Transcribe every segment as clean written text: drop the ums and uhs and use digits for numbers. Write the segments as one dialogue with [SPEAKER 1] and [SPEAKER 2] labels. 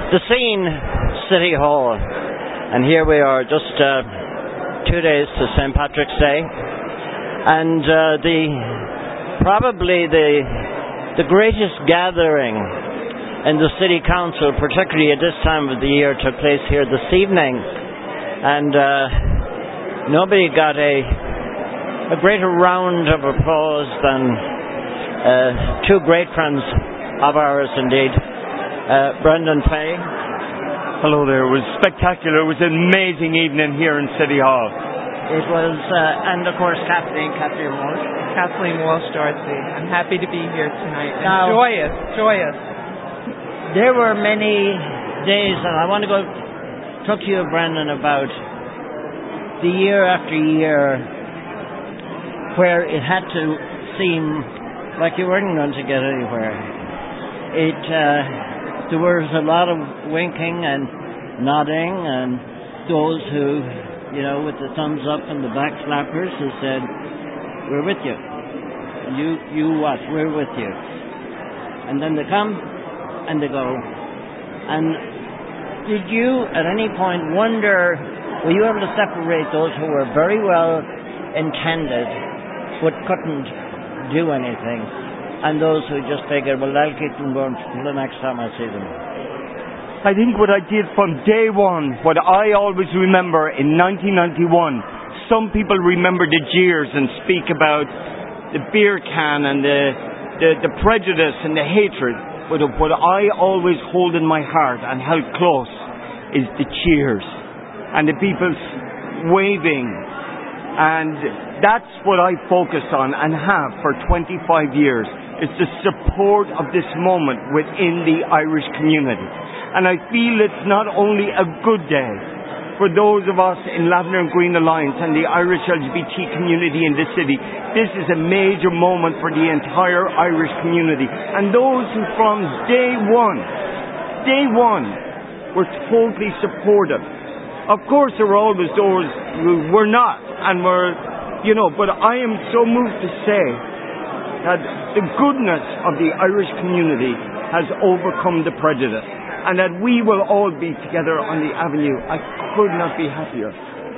[SPEAKER 1] The scene, City Hall, and here we are, just 2 days to St. Patrick's Day, and probably the greatest gathering in the City Council, particularly at this time of the year, took place here this evening, and nobody got a greater round of applause than two great friends of ours indeed. Brendan Fay.
[SPEAKER 2] Hello there. It was spectacular. It was an amazing evening here in City Hall.
[SPEAKER 1] It was, and of course Kathleen Walsh.
[SPEAKER 3] Kathleen Walsh, Darcy. I'm happy to be here tonight.
[SPEAKER 1] Now,
[SPEAKER 3] joyous.
[SPEAKER 1] There were many days, and I want to talk to you, Brendan, about the year after year where it had to seem like you weren't going to get anywhere. There was a lot of winking and nodding, and those who, with the thumbs up and the back flappers, who said, "We're with you. You what? We're with you." And then they come and they go. And did you at any point wonder, were you able to separate those who were very well intended but couldn't do anything, and those who just figured, well, I'll keep them going till the next time I see them?
[SPEAKER 2] I think what I did from day one, what I always remember in 1991, some people remember the jeers and speak about the beer can and the prejudice and the hatred, but what I always hold in my heart and held close is the cheers and the people waving, and that's what I focus on and have for 25 years. It's the support of this moment within the Irish community. And I feel it's not only a good day for those of us in Lavender and Green Alliance and the Irish LGBT community in the city. This is a major moment for the entire Irish community. And those who from day one, were totally supportive. Of course, there were always those who were not and were, but I am so moved to say that the goodness of the Irish community has overcome the prejudice, and that we will all be together on the avenue. I could not be happier.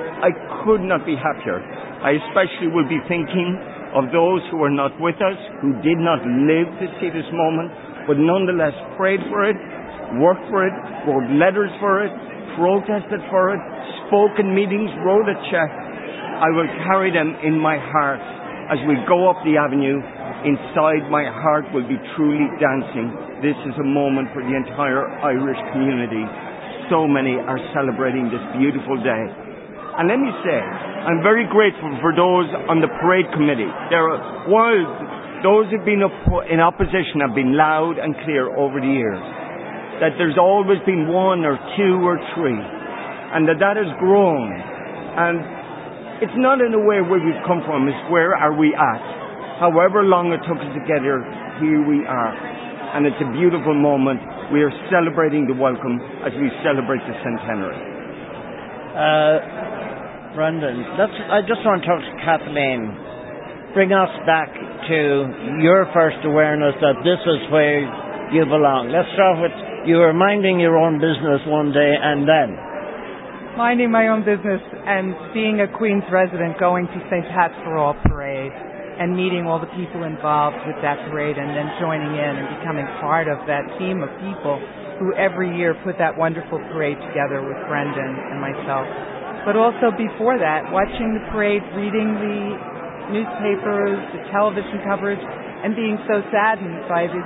[SPEAKER 2] I especially will be thinking of those who are not with us, who did not live to see this moment, but nonetheless prayed for it, worked for it, wrote letters for it, protested for it, spoke in meetings, wrote a check. I will carry them in my heart as we go up the avenue. Inside my heart will be truly dancing. This is a moment for the entire Irish community. So many are celebrating this beautiful day. And let me say, I'm very grateful for those on the parade committee. While those who've been in opposition have been loud and clear over the years, that there's always been one or two or three, and that has grown. And it's not in a way where we've come from, it's where are we at. However long it took us to get here, here we are. And it's a beautiful moment. We are celebrating the welcome as we celebrate the centenary.
[SPEAKER 1] Brendan, I just want to talk to Kathleen. Bring us back to your first awareness that this is where you belong. Let's start with you were minding your own business one day, and then
[SPEAKER 3] minding my own business and being a Queen's resident, going to St. Pat's for All parade and meeting all the people involved with that parade, and then joining in and becoming part of that team of people who every year put that wonderful parade together with Brendan and myself. But also before that, watching the parade, reading the newspapers, the television coverage, and being so saddened by the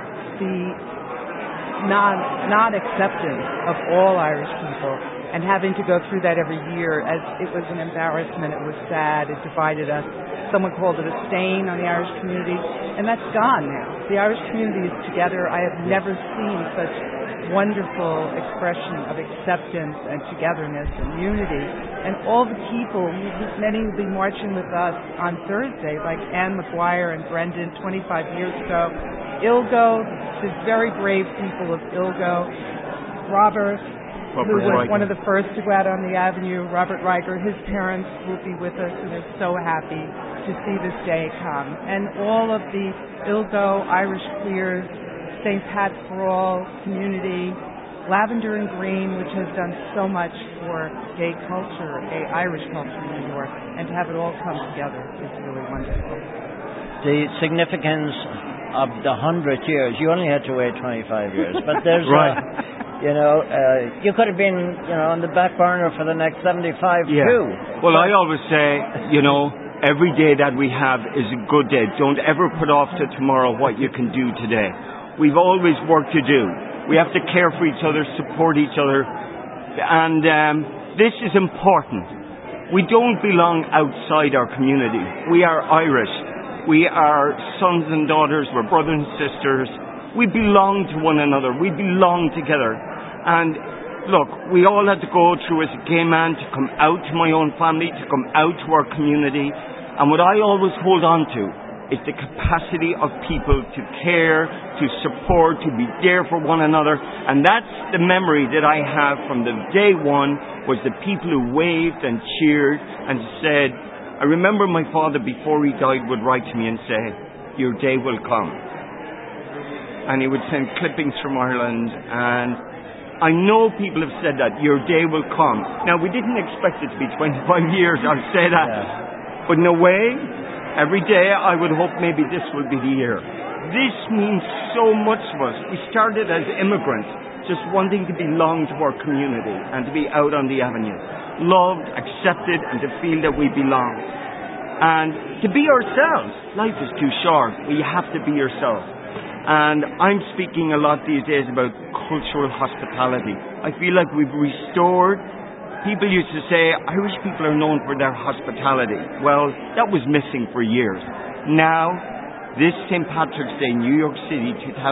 [SPEAKER 3] non-acceptance of all Irish people, and having to go through that every year as it was an embarrassment, it was sad, it divided us. Someone called it a stain on the Irish community, and that's gone now. The Irish community is together. I have never seen such wonderful expression of acceptance and togetherness and unity. And all the people, many will be marching with us on Thursday, like Anne Maguire and Brendan 25 years ago. Ilgo, the very brave people of Ilgo. Robert, who was one of the first to go out on the avenue, Robert Riger, his parents will be with us, and they're so happy to see this day come. And all of the Ilgo, Irish Queers, St. Pat's for All community, Lavender and Green, which has done so much for gay culture, gay Irish culture in New York, and to have it all come together is really wonderful.
[SPEAKER 1] The significance of the 100 years, you only had to wait 25 years, but there's,
[SPEAKER 2] right.
[SPEAKER 1] You could have been, on the back burner for the next 75 too.
[SPEAKER 2] Well, I always say, every day that we have is a good day. Don't ever put off to tomorrow what you can do today. We've always work to do. We have to care for each other, support each other, and this is important. We don't belong outside our community. We are Irish. We are sons and daughters. We're brothers and sisters. We belong to one another. We belong together. And look, we all had to go through as a gay man to come out to my own family, to come out to our community. And what I always hold on to is the capacity of people to care, to support, to be there for one another. And that's the memory that I have from the day one, was the people who waved and cheered and said, I remember my father before he died would write to me and say, your day will come. And he would send clippings from Ireland, and I know people have said that, your day will come. Now, we didn't expect it to be 25 years, I'll say that. Yeah. But in a way, every day I would hope maybe this will be the year. This means so much to us. We started as immigrants, just wanting to belong to our community and to be out on the avenue, loved, accepted, and to feel that we belong. And to be ourselves. Life is too short. We have to be yourself. And I'm speaking a lot these days about cultural hospitality. I feel like we've restored. People used to say Irish people are known for their hospitality. Well, that was missing for years. Now, this St. Patrick's Day, New York City,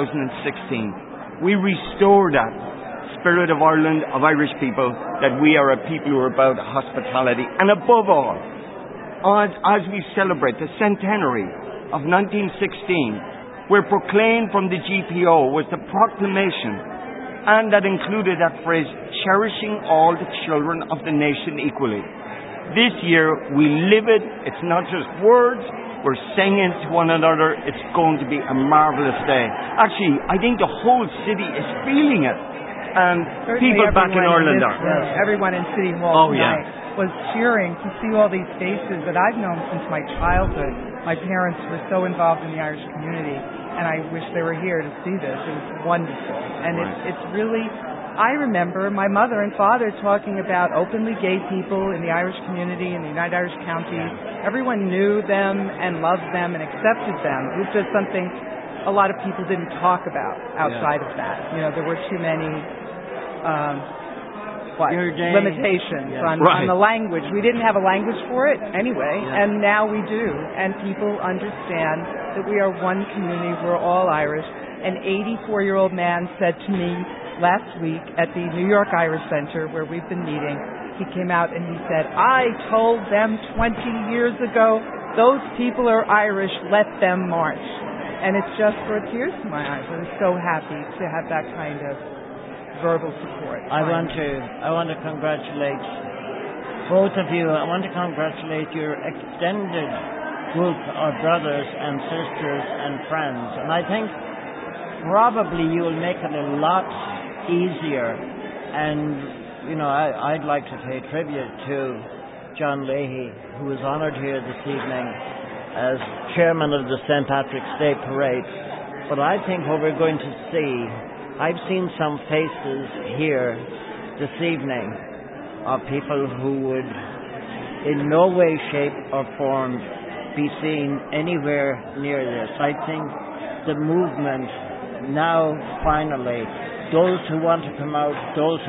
[SPEAKER 2] 2016, we restore that spirit of Ireland, of Irish people, that we are a people who are about hospitality. And above all, as we celebrate the centenary of 1916, where proclaimed from the GPO was the proclamation, and that included that phrase, cherishing all the children of the nation equally. This year, we live it. It's not just words. We're singing to one another. It's going to be a marvellous day. Actually, I think the whole city is feeling it. And people back in Ireland are.
[SPEAKER 3] Everyone in City Hall tonight was cheering to see all these faces that I've known since my childhood. My parents were so involved in the Irish community, and I wish they were here to see this. It was wonderful. And it's really, I remember my mother and father talking about openly gay people in the Irish community, in the United Irish Counties. Everyone knew them and loved them and accepted them. It was just something a lot of people didn't talk about outside of that. There were too many limitations on the language. We didn't have a language for it anyway, and now we do. And people understand that we are one community. We're all Irish. An 84-year-old man said to me last week at the New York Irish Center, where we've been meeting, he came out and he said, I told them 20 years ago, those people are Irish, let them march. And it's just brought tears to my eyes. I was so happy to have that kind of verbal support.
[SPEAKER 1] I want to congratulate both of you. I want to congratulate your extended group of brothers and sisters and friends. And I think probably you will make it a lot easier. And, I'd like to pay tribute to John Leahy, who was honoured here this evening as chairman of the St. Patrick's Day Parade. But I think what we're going to see, I've seen some faces here this evening of people who would in no way, shape or form be seen anywhere near this. I think the movement now finally, those who want to come out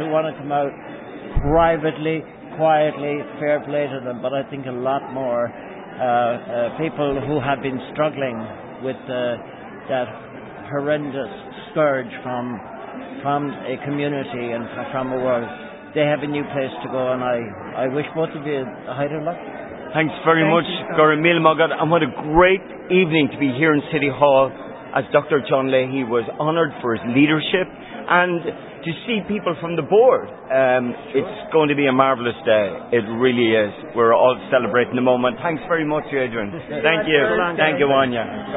[SPEAKER 1] privately, quietly, fair play to them, but I think a lot more people who have been struggling with that horrendous scourge from a community and from a world, they have a new place to go, and I wish both of you a height of luck.
[SPEAKER 2] Thanks very much, Gora Mil Mogad, and what a great evening to be here in City Hall as Dr. John Leahy was honoured for his leadership, and to see people from the board. It's going to be a marvellous day. It really is. We're all celebrating the moment. Thanks very much, Adrian. Thank you. Thank you, Anya.